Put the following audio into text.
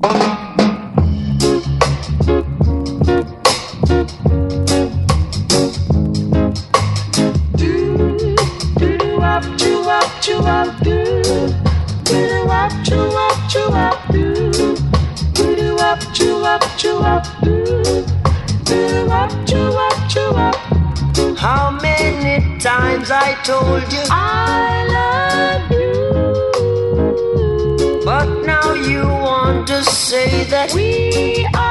How many times I told you I love you, but now you want to say that we are